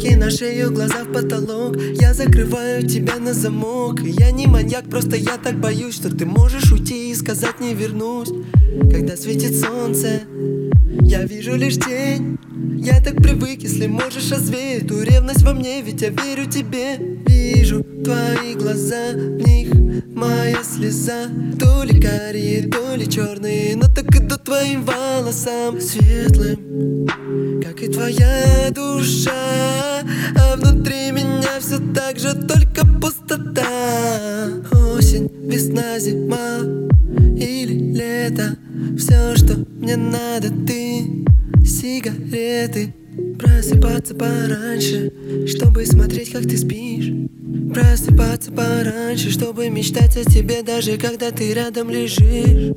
Руки на шею, глаза в потолок. Я закрываю тебя на замок. Я не маньяк, просто я так боюсь, что ты можешь уйти и сказать не вернусь. Когда светит солнце, я вижу лишь тень. Я так привык, если можешь развеять ту ревность во мне, ведь я верю тебе. Вижу твои глаза, в них моя слеза. То ли карие, то ли черные, но так идут твоим волосам светлым, как и твоя душа. А внутри меня все так же, только пустота. Осень, весна, зима или лето, все, что мне надо, ты, сигареты. Просыпаться пораньше, чтобы смотреть, как ты спишь. Просыпаться пораньше, чтобы мечтать о тебе, даже когда ты рядом лежишь.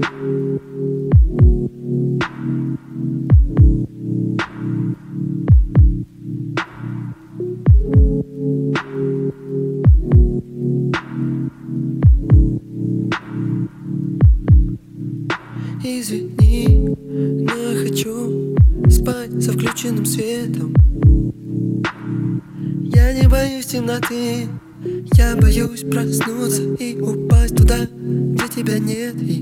Извини, но я хочу спать со включенным светом. Я не боюсь темноты, я боюсь проснуться и упасть туда, где тебя нет, и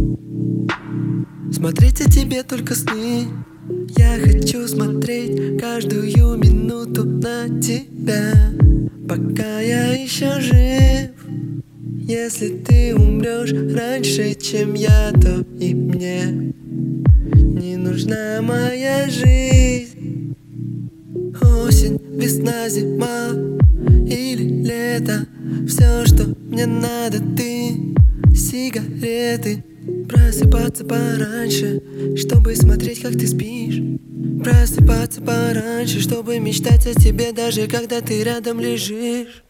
смотреть о тебе только сны. Я хочу смотреть каждую минуту на тебя, пока я еще жив. Если ты умрешь раньше, чем я, то и мне не нужна моя жизнь. Осень, весна, зима или лето, все, что мне надо, ты, сигареты. Просыпаться пораньше, чтобы смотреть, как ты спишь. Просыпаться пораньше, чтобы мечтать о тебе, даже когда ты рядом лежишь.